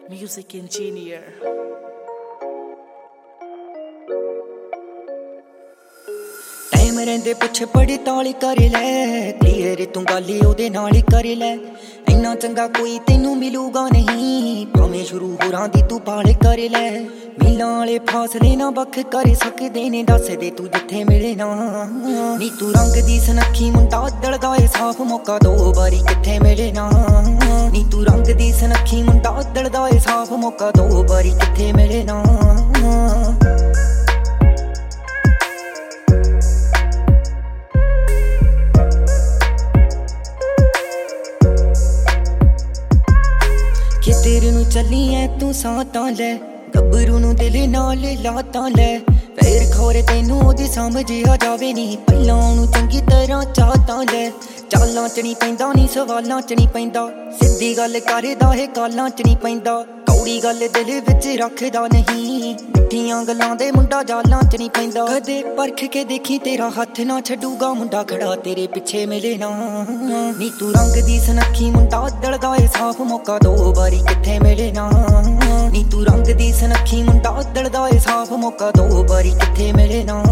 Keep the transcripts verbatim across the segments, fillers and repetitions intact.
Music engineer. Time ਰਹਿੰਦੇ ਪਿੱਛੇ ਬੜੀ ਤਾਲੀ ਕਰ ਲੈ, ਕਲੀਅਰ ਤੂੰ ਗੱਲ ਉਹਦੇ ਨਾਲ ਹੀ ਕਰ ਲੈ। ਇੰਨਾ ਚੰਗਾ ਕੋਈ ਤੈਨੂੰ ਮਿਲੂਗਾ ਨਹੀਂ, ਭਾਵੇਂ ਸ਼ੁਰੂ ਹੋਰਾਂ ਦੀ ਤੂੰ ਪਾਲ ਕਰ ਲੈ। ਮੀਲਾਂ ਵਾਲੇ ਫਾਸਲੇ ਨਾ ਵੱਖ ਕਰ ਸਕਦੇ ਨੇ, ਦੱਸ ਦੇ ਤੂੰ ਜਿੱਥੇ ਮਿਲੇ ਨਾ। ਨੀ ਤੂੰ ਰੰਗ ਦੀ ਸੁਨੱਖੀ ਮੁੰਡਾ ਦਲਦਾ ਏ ਸਾਫ, ਮੌਕਾ ਦੋ ਵਾਰੀ ਕਿੱਥੇ ਮਿਲੇ ਨਾ। ਨੀ ਤੂੰ ਰੰਗ ਦੀ ਸੁਨੱਖੀ ਮੁੰਡਾ ਦਲਦਾ ਏ ਸਾਫ, ਮੌਕਾ ਦੋ ਵਾਰੀ ਕਿੱਥੇ ਮਿਲੇ ਨਾ। ਕਿ ਤੇਰੇ ਨੂੰ ਚੱਲੀ ਐ ਤੂੰ ਸਾਹ ਤਾਂ ਲੈ, ਗੱਭਰੂ ਨੂੰ ਦਿਲ ਨਾਲ ਲਾ ਤਾਂ ਲੈ। ਫੇਰ ਖੋਰੇ ਤੈਨੂੰ ਉਹਦੀ ਸਮਝ ਆ ਜਾਵੇ ਨੀ, ਪਹਿਲਾਂ ਉਹਨੂੰ ਚੰਗੀ ਤਰ੍ਹਾਂ ਚਾਹ ਤਾਂ ਲੈ। ਚਾਲਾਂ ਚ ਨੀ ਪੈਂਦਾ ਨੀ ਸਵਾਲਾਂ ਚ ਨੀ ਪੈਂਦਾ, ਸਿੱਧੀ ਗੱਲ ਕਰਦਾ ਏ ਕਾਲਾਂ ਚ ਨੀ ਪੈਂਦਾ। ਕੌੜੀ ਗੱਲ ਦਿਲ ਵਿੱਚ ਰੱਖਦਾ ਨਹੀਂ, ਮਿੱਠੀਆਂ ਗੱਲਾਂ ਦੇ ਮੁੰਡਾ ਜਾਲਾਂ ਚ ਨੀ ਪੈਂਦਾ। ਕਦੇ ਪਰਖ ਕੇ ਦੇਖੀ ਤੇਰਾ ਹੱਥ ਨਾ ਛੱਡੂਗਾ, ਮੁੰਡਾ ਖੜਾ ਤੇਰੇ ਪਿੱਛੇ ਮਿਲੇ ਨਾ। ਨੀ ਤੂੰ ਰੰਗ ਦੀ ਸੁਨੱਖੀ ਮੁੰਡਾ ਦਲਦਾ ਏ ਸਾਫ, ਮੌਕਾ ਦੋ ਵਾਰੀ ਕਿੱਥੇ ਮਿਲੇ ਨਾ। ਨੀ ਤੂੰ ਰੰਗ ਦੀ ਸੁਨੱਖੀ ਮੁੰਡਾ ਦਲਦਾ ਏ ਸਾਫ, ਮੌਕਾ ਦੋ ਵਾਰੀ ਕਿੱਥੇ ਮਿਲੇ ਨਾ।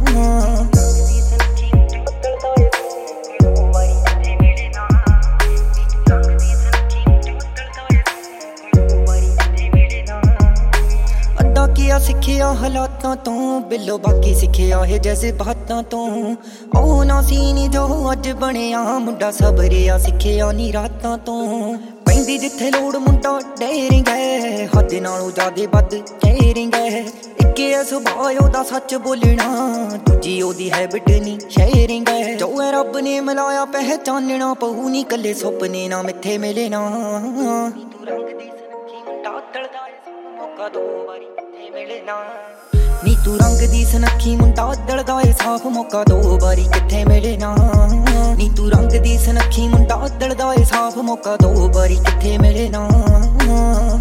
ਕੀਆ ਸਿੱਖਿਆ ਹਾਲਾਤਾਂ ਤੋਂ, ਬਿੱਲੋ ਬਾਕੀ ਸਿੱਖਿਆ ਹੈ ਜਜ਼ਬਾਤਾਂ ਤੋਂ। ਉਹ ਨਾ ਸੀ ਨੀ ਜੋ ਅੱਜ ਬਣਿਆ, ਮੁੰਡਾ ਸਬਰਿਆ ਸਿੱਖਿਆ ਨੀ ਰਾਤਾਂ ਤੋਂ। ਪੈਂਦੀ ਜਿੱਥੇ ਲੋੜ ਮੁੰਡਾ ਡੇਰਿੰਗ ਹੈ, ਹੱਦ ਨਾਲੋਂ ਜ਼ਿਆਦੇ ਵੱਧ ਕੇਅਰਿੰਗ ਹੈ। ਇੱਕ ਐ ਸੁਭਾਅ ਉਹਦਾ ਸੱਚ ਬੋਲਣਾ, ਦੂਜੀ ਉਹਦੀ ਹੈਬਿਟ ਨੀ ਸ਼ੇਅਰਿੰਗ ਹੈ। ਜੋ ਐ ਰੱਬ ਨੇ ਮਿਲਾਇਆ ਪਹਿਚਾਨਣਾ ਪਊ, ਨੀ ਕੱਲੇ ਸੁਪਨੇ ਨਾ ਮਿੱਥੇ ਮਿਲੇ ਨਾ। ਤੂੰ ਰੰਗ ਦੀ ਸੁਨੱਖੀ ਮੁੰਡਾ ਦਲਦਾ ਏ, ਮੌਕਾ ਦੋ ਵਾਰੀ ਕਿੱਥੇ ਮਿਲੇ ਨਾ। ਨੀ ਤੂੰ ਰੰਗ ਦੀ ਸੁਨੱਖੀ ਮੁੰਡਾ ਦਲਦਾ ਏ ਸਾਫ, ਮੌਕਾ ਦੋ ਵਾਰੀ ਕਿੱਥੇ ਮਿਲੇ ਨਾ। ਨੀ ਤੂੰ ਰੰਗ ਦੀ ਸੁਨੱਖੀ ਮੁੰਡਾ ਦਲਦਾ ਏ ਸਾਫ, ਮੌਕਾ ਦੋ ਵਾਰੀ ਕਿੱਥੇ ਮਿਲੇ ਨਾ।